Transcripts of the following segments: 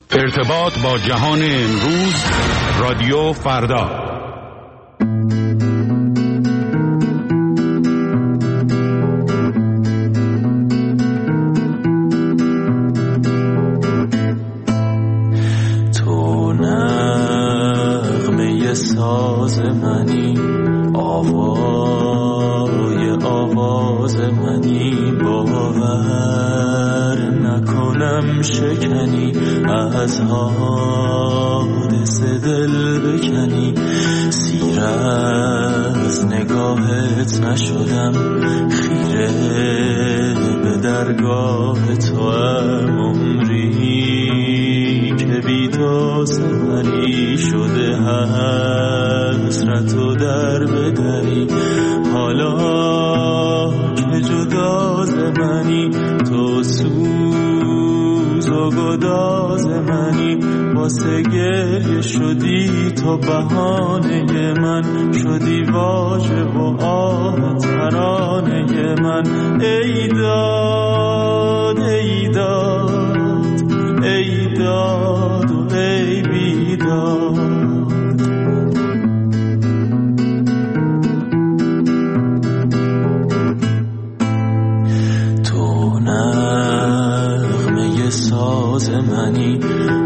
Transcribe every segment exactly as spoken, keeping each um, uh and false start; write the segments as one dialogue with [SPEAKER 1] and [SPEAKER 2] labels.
[SPEAKER 1] ارتباط با جهان امروز، رادیو فردا.
[SPEAKER 2] تو نغمه ساز منی، آوای آواز منی، باور نکنم شکنی، از حادثه دل بکنی، سیر از نگاهت نشدم، خیره به درگاه تو هم، عمری که بی تو سفری شده، حسرت و در بدری، حالا که جدا ز منی، تو سوز و گداز منی، واسه گریه شدی تو بهانه من، شدی واژه و آه ترانه من، ای داد ای داد ای داد و ای بیداد. تو نغمه ساز منی،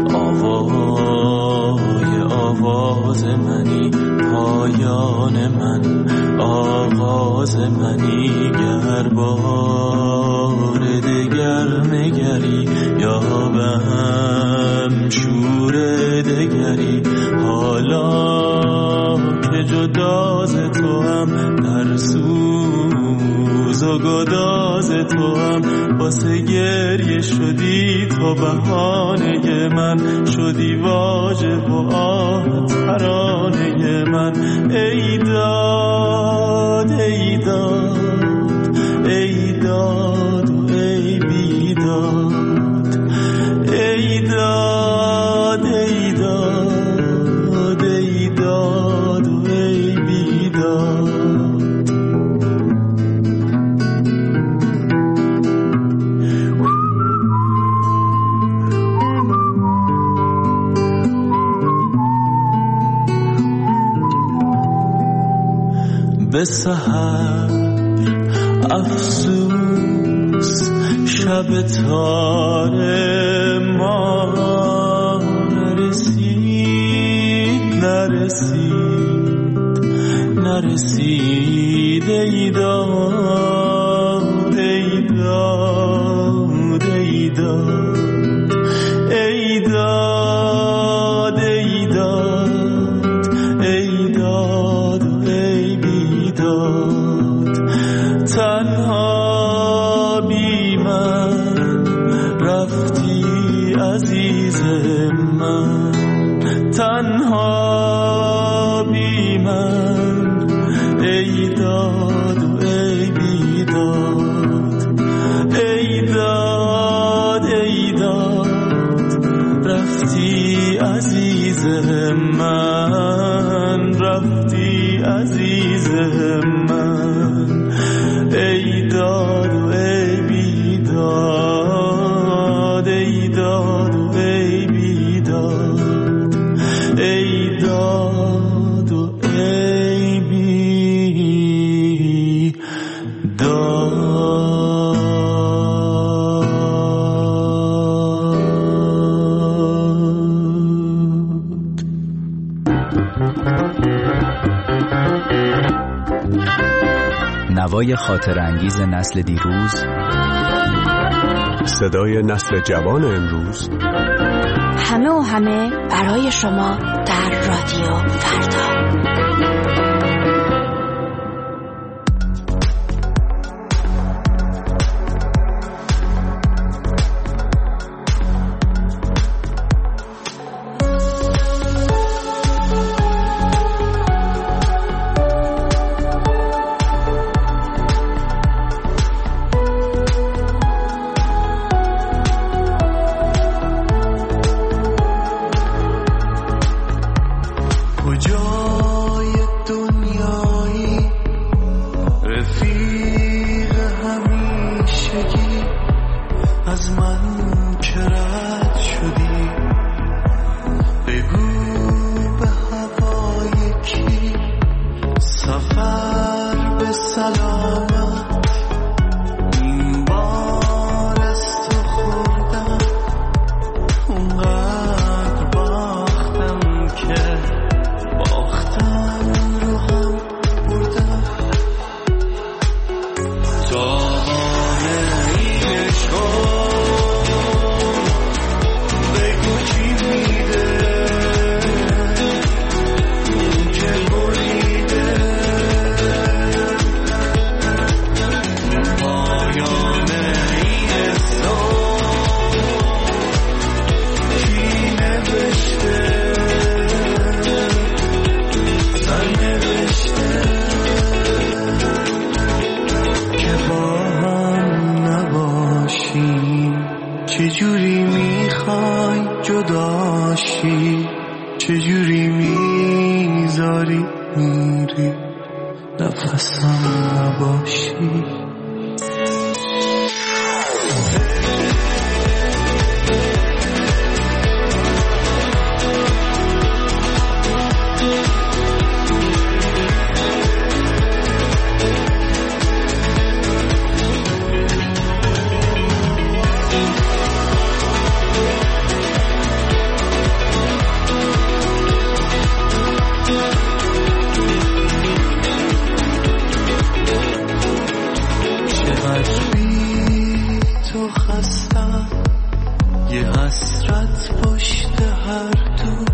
[SPEAKER 2] آوای آواز منی، پایان من، آغاز منی، گر بار دگر نگری، یا بهم شور دگری، حالا که جدا ز تو هم، در سوز و گداز تو هم، واسه گریه شدی تو بهانه من، شدی واژه و آه ترانه من، ای داد ای داد ای داد و ای بیداد، ای داد ای داد ای داد و ای بیداد. به سحر افسوس شب تار ما نرسید نرسید نرسید، ای داد ای داد ای داد ای داد ای داد ای داد و ای بیداد. تنها بی من رفتی عزیز من، تنها بی من، ای داد و ای بیداد، ای داد ای داد، رفتی عزیز من، رفتی عزیز من، ای داد و ای بیداد، ای داد و ای بیداد، ای داد و ای بیداد.
[SPEAKER 3] نوای خاطر انگیز نسل دیروز،
[SPEAKER 4] صدای نسل جوان امروز،
[SPEAKER 5] همه و همه برای شما در رادیو فردا.
[SPEAKER 2] چجوری میذاری میری نفسم نباشی. یه حسرت پشت هر دود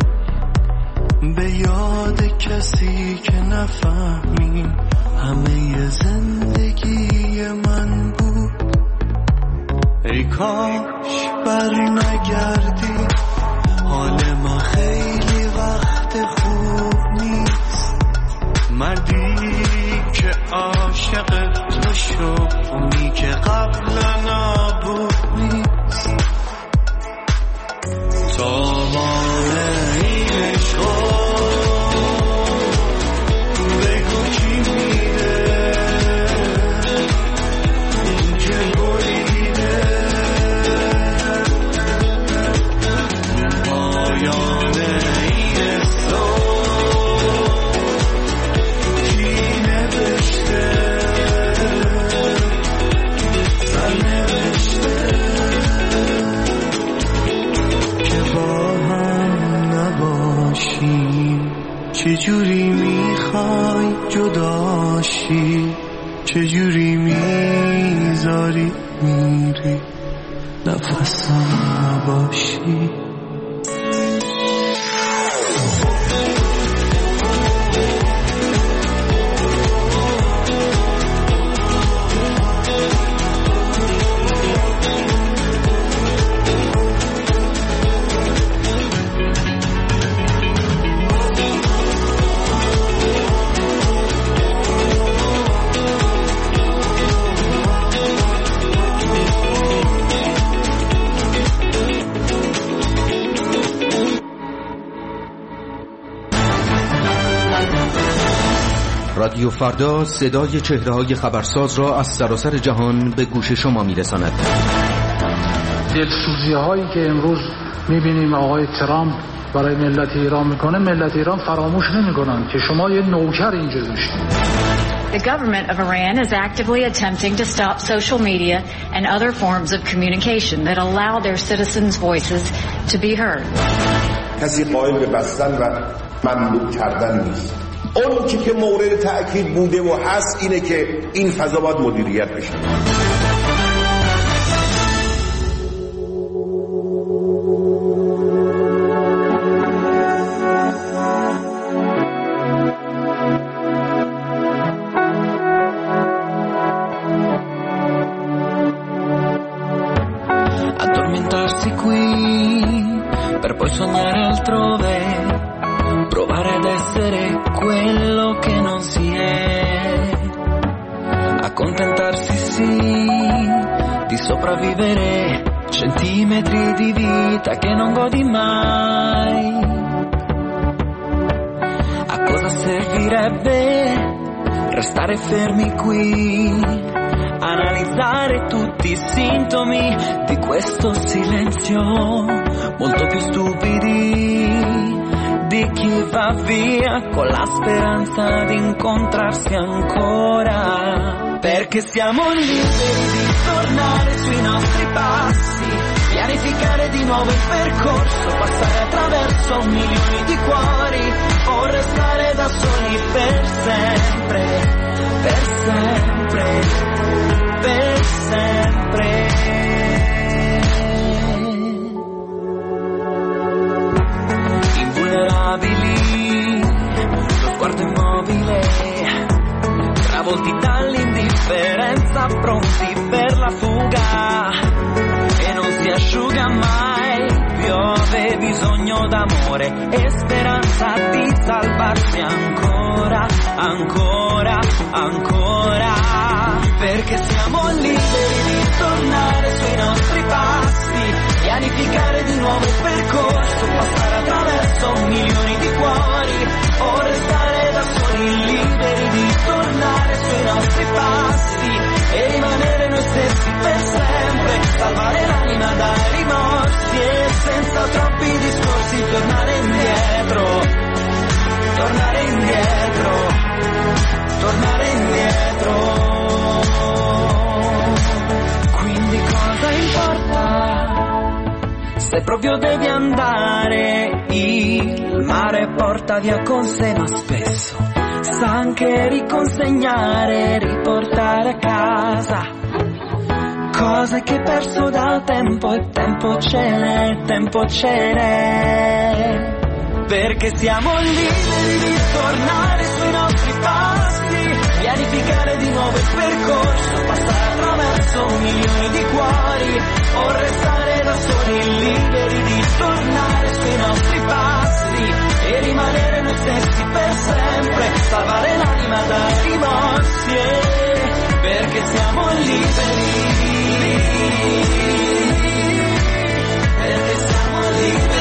[SPEAKER 2] به یاد کسی که نفهمیم همه زندگی من بود. ای کاش بر نگردی، حال ما خیلی وقت خوب نیست. مردی که عاشق تو شد اونی که قبلا نبود نیست. تاوان این عشقا بگو کی میده که بریده پایان این عشقا کی نوشته سرنوشته که با هم نباشیم. چجوری میخوای جداشی، چجوری میذاری میری نفسم نباشی.
[SPEAKER 6] رادیو فردا صدای چهره‌های خبرساز را از سراسر جهان به گوش شما می‌رساند.
[SPEAKER 7] دلسوزی‌هایی که امروز می‌بینیم آقای ترامپ برای ملت ایران میکنه، ملت ایران فراموش نمی‌کنن که شما یه نوکر اینجا داشتید.
[SPEAKER 8] The government of Iran is actively attempting to stop social media and other forms of communication that allow their citizens' voices to be heard.
[SPEAKER 9] کسی قائل به بستن و ممنوع کردن نیست. اون چی که مورد تأکید بوده و هست اینه که این فضا باید مدیریت بشه.
[SPEAKER 2] Addormentarsi qui per poi sognare altrove, provare ad essere quello che non si è, accontentarsi sì di sopravvivere centimetri di vita che non godi mai. A cosa servirebbe restare fermi qui, analizzare tutti i sintomi di questo silenzio, molto più stupidi di chi va via con la speranza di incontrarsi ancora, perché siamo liberi di tornare sui nostri passi, pianificare di nuovo il percorso, passare attraverso milioni di cuori o restare da soli per sempre, per sempre, per sempre. Lo sguardo immobile, travolti dall'indifferenza, pronti per la fuga, e non si asciuga mai. Piove bisogno d'amore e speranza di salvarsi ancora, ancora, ancora, perché siamo liberi di tornare sui nostri passi, pianificare di nuovo il percorso, passare attraverso Se proprio devi andare, il mare porta via con sé, ma spesso sa anche riconsegnare, riportare a casa cose che hai perso da tempo, e tempo ce n'è, tempo ce n'è. Perché siamo liberi di tornare sui nostri passi, pianificare di nuovo il percorso, passare attraverso milioni di cuori, o restare da soli, liberi di tornare sui nostri passi e rimanere noi stessi per sempre, salvare l'anima dai rimorsi, perché siamo liberi, perché siamo liberi.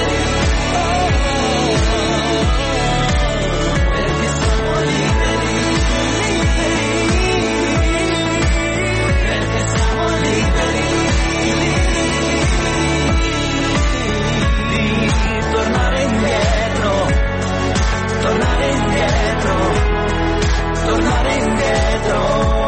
[SPEAKER 2] Tornare indietro, tornare indietro,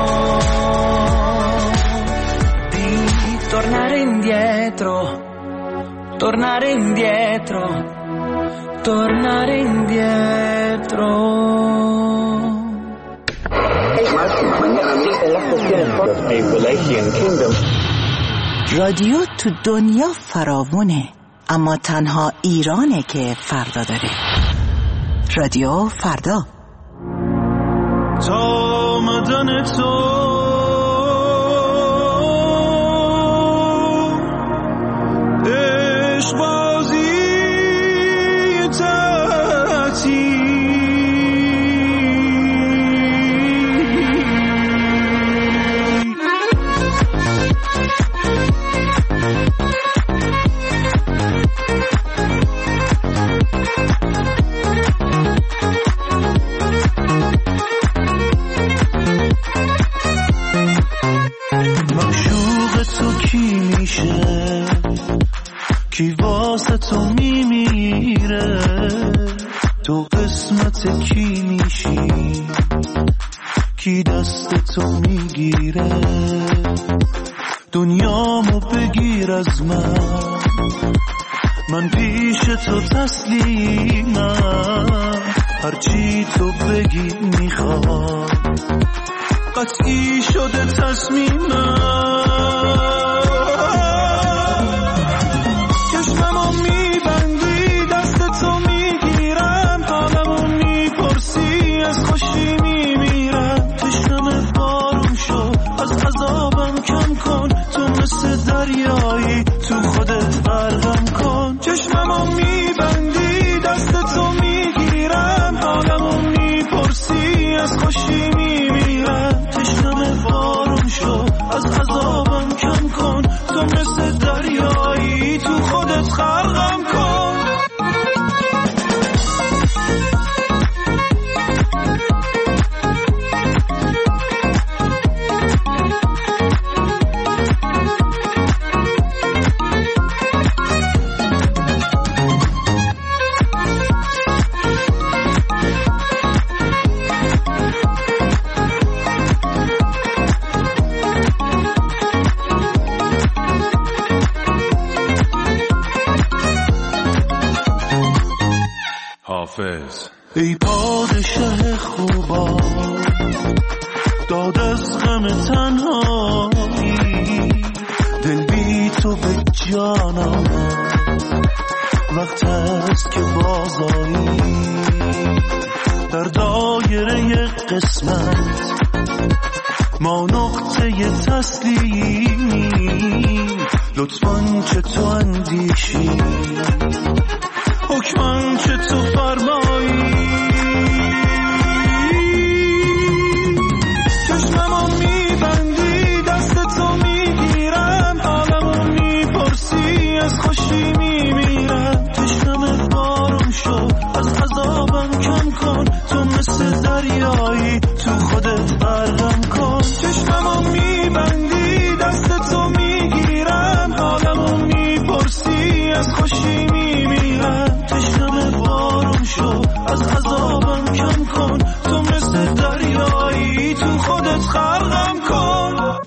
[SPEAKER 2] di tornare indietro, tornare indietro, tornare indietro.
[SPEAKER 10] رادیو تو دنیا فراوونه، اما تنها ایرانه که فردا داره. رادیو فردا.
[SPEAKER 11] تا آمدن تو عشق بازی تعطیل، کی واسه تو میمیره، تو قسمت کی میشی، کی دست تو میگیره، دنیامو بگیر از من، من پیش تو تسلیمم، هرچی تو بگی میخوام، قطعی شده تصمیمم. دریایی تو خودت غرقم کن، چشممو میبندی دست تو میگیرم، حالمو میپرسی از خوشی میمیرم، تشنم بارون شو از عذابم کم کن، تو مثل دریایی تو خودت غرقم کن. ای پادشه خوبا داد از غم تنهایی، دل بی تو به جانم وقت است که بازایی، در دایره قسمت ما نقطه تسلیمی، لطفاً چه تو اندیشی، حکماً چه تو فرمایی، چشممو میبندی دست تو میگیرم، حالمو میپرسی از خوشی میمیرم، تشنم بارون شو از عذابم کم کن، تو مثل دریایی تو خودت غرقم کن، چشممو میبندی دست تو میگیرم، حالمو میپرسی از خوشی میمیرم، تشنم بارون شو از عذابم کم کن، تو مثل دریایی تو خودت غرقم کن.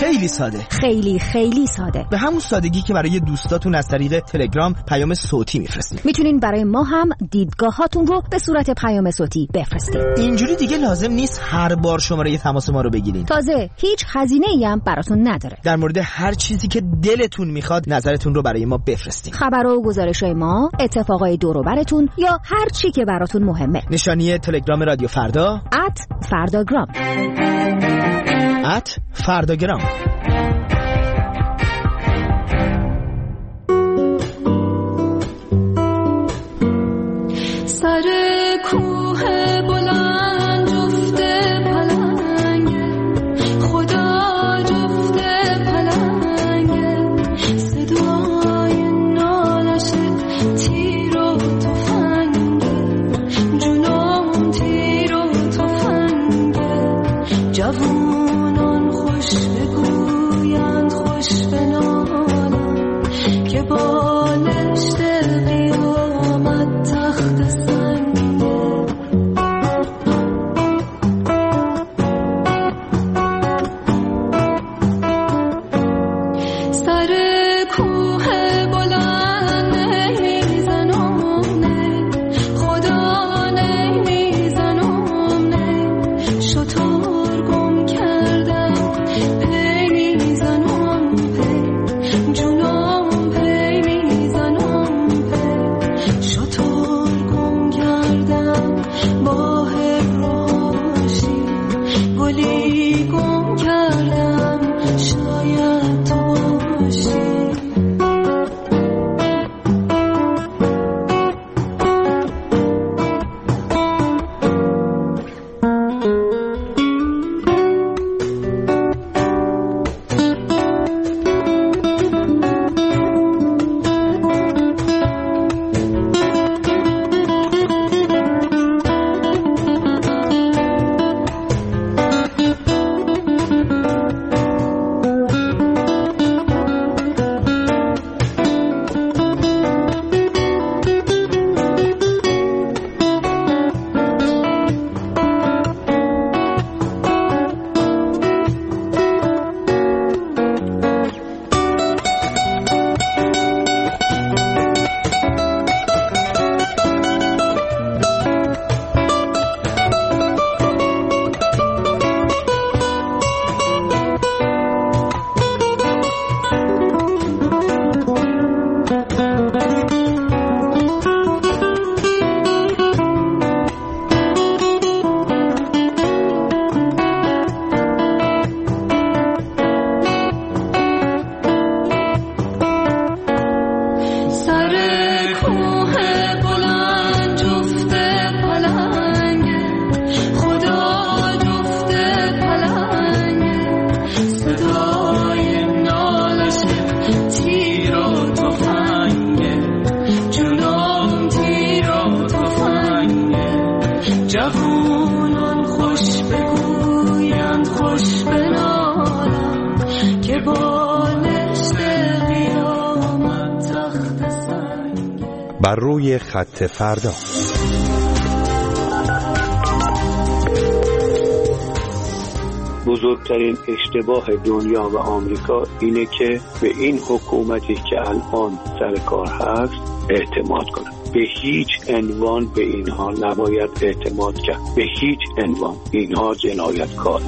[SPEAKER 12] خیلی ساده،
[SPEAKER 13] خیلی خیلی ساده،
[SPEAKER 12] به همون سادگی که برای دوستاتون از طریق تلگرام پیام صوتی میفرستید.
[SPEAKER 13] میتونین برای ما هم دیدگاهاتون رو به صورت پیام صوتی بفرستید.
[SPEAKER 12] اینجوری دیگه لازم نیست هر بار شماره تماس ما رو بگیرین.
[SPEAKER 13] تازه هیچ هزینه‌ای هم براتون نداره.
[SPEAKER 12] در مورد هر چیزی که دلتون میخواد نظرتون رو برای ما بفرستید.
[SPEAKER 13] خبر و گزارش‌های ما، اتفاقای دور و براتون یا هر چی که براتون مهمه.
[SPEAKER 12] نشانی تلگرام رادیو فردا
[SPEAKER 13] ات فرداگرام
[SPEAKER 12] ات فرداگرام.
[SPEAKER 11] سر کوه بلند جفت پلنگه، خدا جفت پلنگه، صدای نالش تیر و تفنگه، جنون تیر و تفنگه، جوونان خوش بگویند خوش بنالند که بالشت قیامت تخت سنگه. سر کوه بلند نمیزنم، خدا نمیزنم، شطور گم کردم پی میزنم، پی جونم پی میزنم، پی شطور گم کردم با هبراشی، گلی گم کردم شاید تو باشی. جوانان خوش بگویند خوش بنالند که بالشت قیامت تخت سنگه.
[SPEAKER 4] بر روی خط فردا.
[SPEAKER 14] بزرگترین اشتباه دنیا و آمریکا اینه که به این حکومتی که الان سر کار هست اعتماد کنه. به هیچ عنوان به اینها نباید اعتماد کرد. به هیچ عنوان اینها جنایتکار.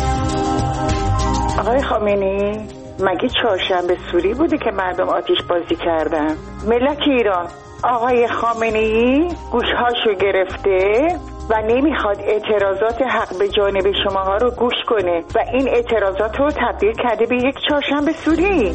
[SPEAKER 15] آقای خامنه‌ای مگه چهارشنبه سوری بوده که مردم آتش بازی کردن؟ ملت ایران، آقای خامنه‌ای گوشهاشو گرفته و نمیخواد اعتراضات حق به جانب شماها رو گوش کنه و این اعتراضات رو تبدیل کرده به یک چهارشنبه سوری.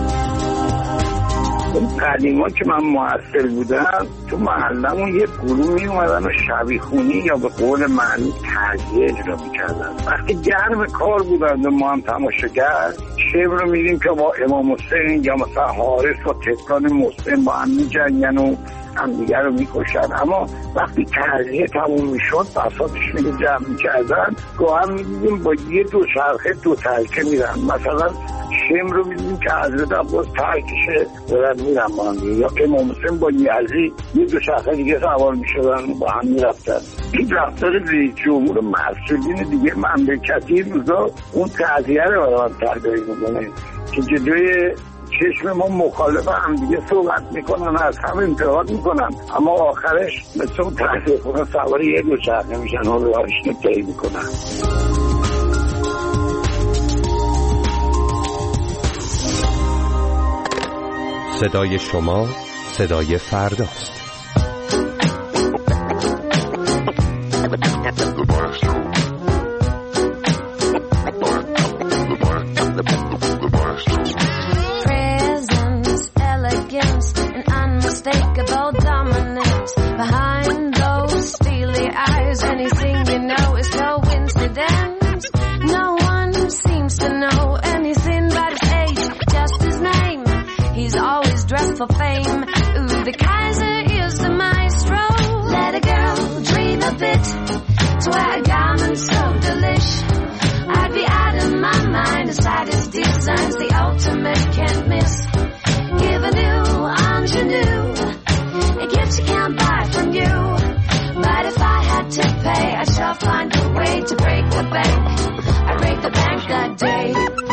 [SPEAKER 16] قدیما که من محصل بودم تو محلمون یه گروه می اومدن و شبیخونی یا به قول معنی تعزیه اجرا میکردن. وقتی گرم کار بودن و ما هم تماشاگر شب رو میدیم که با امام حسین یا مثلا حارس و تکان مسلم با هم میجنگن و همدیگر رو میکشن. اما وقتی تعزیه تموم میشد بساطش میگه جمع میکردن گاه هم میدیدیم با یه دو شرخه دو ترکه میرن. مثلا شم رو میدونیم که حضرت عباس ترکشه دارن میرن با هم، یا امام حسین با یزید یه دو شخصه دیگه سوار میشدن با هم میرفتن. این رفتار رئیس جمهور مسئولین دیگه مملکتی روزا اون قضیه رو برای من تغییر میکنه که جلوی چشم ما مخالف هم دیگه صحبت میکنن، از هم انتقاد میکنن، اما آخرش مثل اون تحصیل کنه سواری یه دو شخصه میشن و روحش نتایی میکنن.
[SPEAKER 4] صدای شما صدای فرداست.
[SPEAKER 17] For fame, ooh, the Kaiser is the maestro. Let a girl dream a bit to wear a garment so delish. I'd be out of my mind aside his designs, the ultimate can't miss. Give a new ingenue, a gift you can't buy from you. But if I had to pay, I shall find a way to break the bank. I break the bank that day.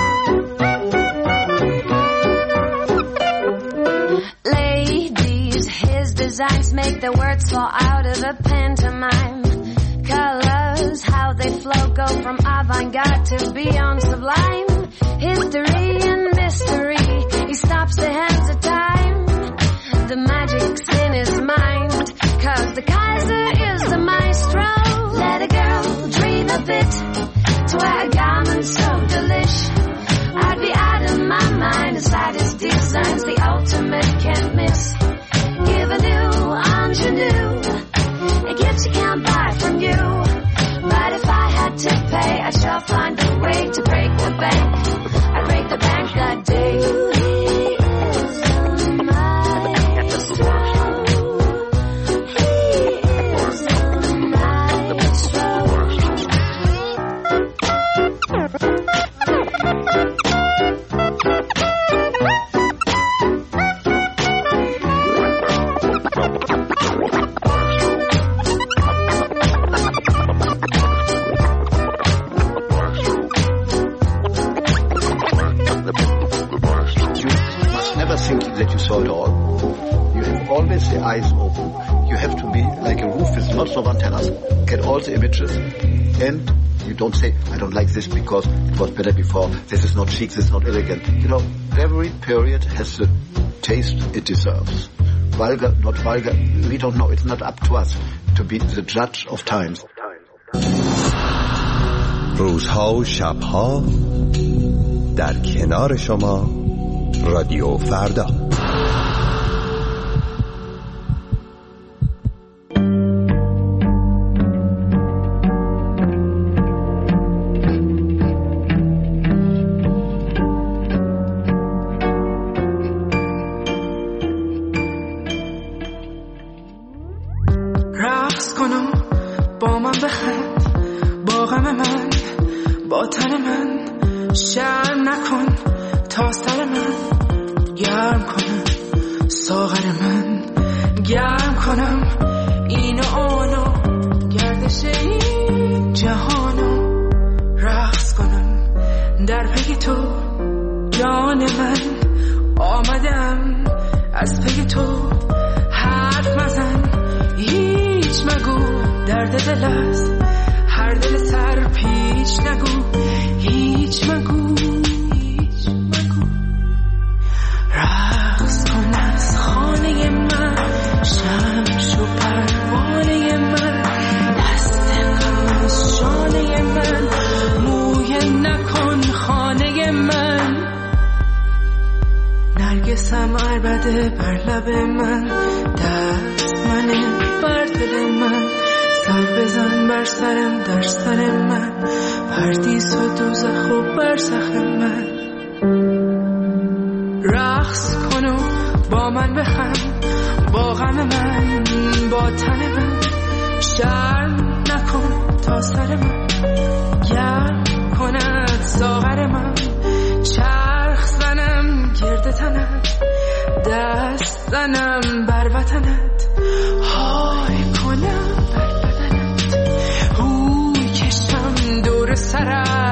[SPEAKER 17] Designs make the words fall out of the pantomime. Colors, how they flow, go from avant-garde to beyond sublime. History and mystery, he stops the hands of time. The magic's in his mind, cause the Kaiser is the maestro. Let a girl dream a bit to wear a garment so delish. I'd be out of my mind aside his designs, the ultimate can't miss. Give a new ingenue, a gift you can't buy from you. But if I had to pay, I shall find a way to break the bank. I break the bank that day.
[SPEAKER 18] Always the eyes open. You have to be like a roof with lots of antennas. Get all the images, and you don't say, I don't like this because it was better before. This is not chic, this is not elegant. You know, every period has the taste it deserves. Vulgar, not vulgar, we don't know. It's not up to us to be the judge of times.
[SPEAKER 4] روزها و شبها در کنار شما رادیو فردا.
[SPEAKER 17] سر من گرم کند ساغر من چشم
[SPEAKER 19] دست زنم بر وطنت، های کنم بر بدنت، روی کشم دور سرت،